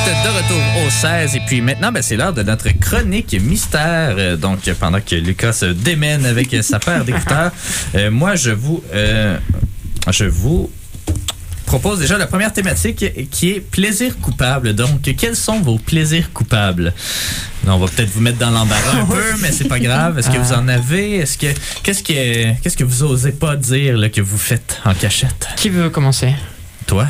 de retour au 16 et puis maintenant, c'est l'heure de notre chronique mystère. Donc, pendant que Lucas se démène avec sa paire d'écouteurs, moi, je vous propose déjà la première thématique qui est plaisir coupable. Donc, quels sont vos plaisirs coupables? On va peut-être vous mettre dans l'embarras un peu, mais c'est pas grave. Est-ce que vous en avez? Qu'est-ce que vous osez pas dire là, que vous faites en cachette? Qui veut commencer? Toi?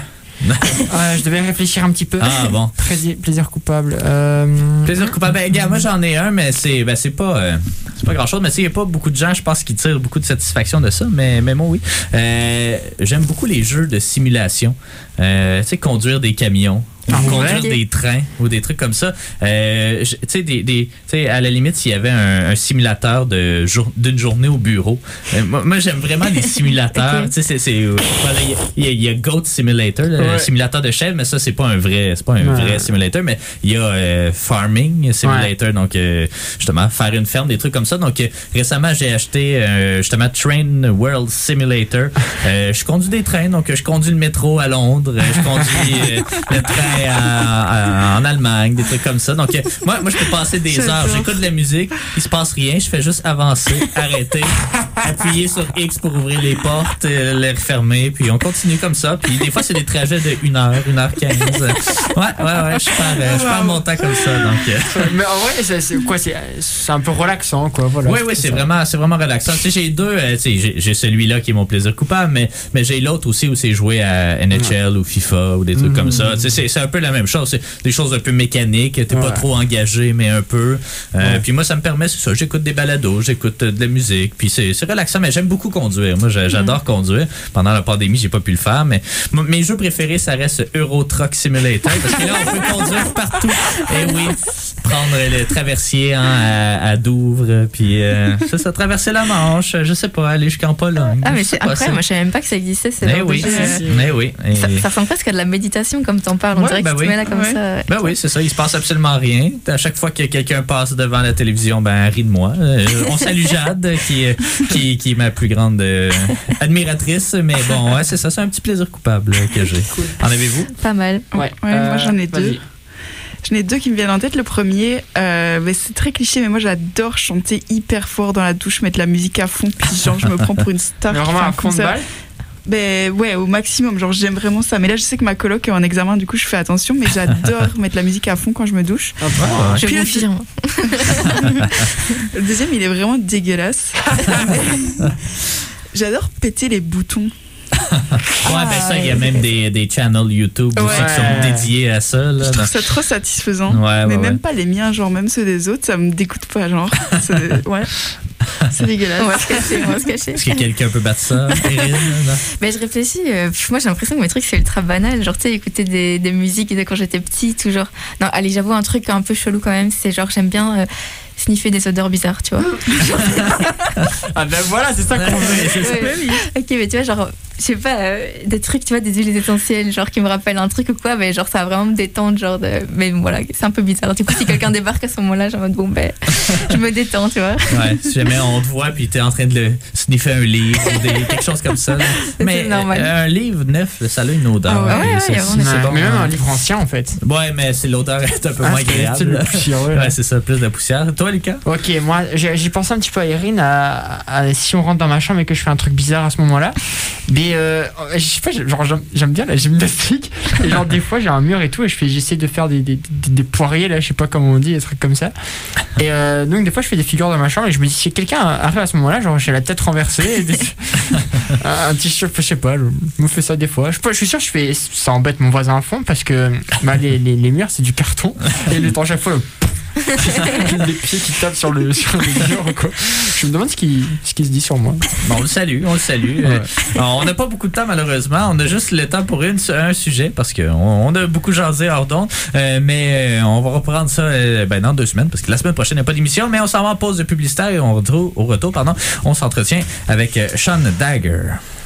Je devais réfléchir un petit peu. Ah bon. Plaisir coupable. Plaisir coupable. Gars, moi j'en ai un, mais c'est pas grand-chose. Mais il n'y a pas beaucoup de gens, je pense, qui tirent beaucoup de satisfaction de ça. Mais moi, oui. J'aime beaucoup les jeux de simulation. Tu sais, conduire des camions. Conduire des trains ou des trucs comme ça. Tu sais, à la limite, s'il y avait un simulateur d'une journée au bureau. Moi, j'aime vraiment les simulateurs. Tu sais, il y a Goat Simulator, le simulateur de chèvre, mais ça, c'est pas un vrai simulator, mais il y a Farming Simulator, donc justement, faire une ferme, des trucs comme ça. Donc, récemment, j'ai acheté justement Train World Simulator. Je conduis des trains, donc je conduis le métro à Londres, je conduis le train en Allemagne, des trucs comme ça. Donc, moi, je peux passer des heures. J'écoute de la musique, il se passe rien, je fais juste avancer, arrêter, appuyer sur X pour ouvrir les portes, les refermer, puis on continue comme ça. Puis des fois, c'est des trajets de 1h, 1h15. Ouais, je pars mon temps comme ça. Donc, mais en vrai, c'est un peu relaxant, quoi. Voilà, oui, c'est vraiment relaxant. Tu sais, j'ai deux, j'ai celui-là qui est mon plaisir coupable, mais j'ai l'autre aussi où c'est jouer à NHL ou FIFA ou des trucs comme ça. Tu sais, c'est un peu la même chose. C'est des choses un peu mécaniques. T'es pas trop engagé, mais un peu. Puis moi, ça me permet, c'est ça. J'écoute des balados, j'écoute de la musique. Puis c'est relaxant, mais j'aime beaucoup conduire. Moi, j'adore conduire. Pendant la pandémie, j'ai pas pu le faire, mais mes jeux préférés, ça reste Euro Truck Simulator. Parce que là, on peut conduire partout. Et oui, prendre le traversier à Douvres, puis ça, traverser la Manche, je sais pas, aller jusqu'en Pologne. Ah, mais c'est incroyable. Moi, je savais même pas que ça existait. Mais oui. Ça ressemble presque à de la méditation, comme t'en parles. On dirait que tu te mets là comme ça. Ben oui, c'est ça. Il se passe absolument rien. À chaque fois que quelqu'un passe devant la télévision, rit de moi. On salue Jade, qui est ma plus grande admiratrice. Mais bon, c'est ça. C'est un petit plaisir coupable que j'ai. Cool. En avez-vous? Pas mal. Ouais, moi j'en ai deux. J'en ai deux qui me viennent en tête. Le premier, c'est très cliché, mais moi j'adore chanter hyper fort dans la douche, mettre la musique à fond, puis genre je me prends pour une star. Vraiment un concert. Ouais, au maximum, genre j'aime vraiment ça. Mais là je sais que ma coloc est en examen, du coup je fais attention, mais j'adore mettre la musique à fond quand je me douche. Je confirme. Le deuxième, il est vraiment dégueulasse. J'adore péter les boutons. Ça, il y a même des channels YouTube aussi qui sont dédiés à ça. Là, je trouve ça trop satisfaisant. Mais même pas les miens, genre même ceux des autres, ça me dégoûte pas, genre. C'est dégueulasse. On va se cacher. Est-ce que quelqu'un peut battre ça? Mais je réfléchis, moi j'ai l'impression que mes trucs c'est ultra banal. Genre, tu sais, écouter des musiques quand j'étais petite ou genre. Non, allez, j'avoue un truc un peu chelou quand même, c'est genre j'aime bien sniffer des odeurs bizarres, tu vois. Voilà, c'est ça qu'on veut. Ok, mais tu vois, genre, je sais pas, des trucs, tu vois, des huiles essentielles, genre qui me rappellent un truc ou quoi, mais genre ça va vraiment me détendre, genre de. Mais voilà, c'est un peu bizarre. Du coup, si quelqu'un débarque à ce moment-là, j'ai en mode je me détends, tu vois. Ouais, si jamais on te voit puis t'es en train de le sniffer un livre ou quelque chose comme ça. Là. Mais un livre neuf, ça a une odeur. C'est bon. Mais même un livre ancien, en fait. Ouais, mais c'est l'odeur est un peu moins agréable. C'est ça, plus de poussière. Toi, Lucas? Ok, moi, j'ai pensé un petit peu à Erin, à si on rentre dans ma chambre et que je fais un truc bizarre à ce moment-là. Mais je sais pas, genre j'aime bien la gymnastique. Et genre des fois j'ai un mur et tout et j'essaie de faire des poiriers là, je sais pas comment on dit, des trucs comme ça. Et donc des fois je fais des figures dans ma chambre et je me dis si quelqu'un arrive à ce moment-là, genre j'ai la tête renversée, un petit cheveu, je sais pas, je me fais ça des fois. Je suis sûr que ça embête mon voisin à fond parce que les murs c'est du carton et à chaque fois des pieds qui tapent sur le mur quoi. Je me demande ce qui se dit sur moi. Bon, on le salue. Ouais. On n'a pas beaucoup de temps malheureusement, on a juste le temps pour un sujet parce qu'on a beaucoup jasé hors d'onde, mais on va reprendre ça dans 2 semaines parce que la semaine prochaine il n'y a pas d'émission, mais on s'en va en pause de publicitaire et au retour on s'entretient avec Sean Dagger.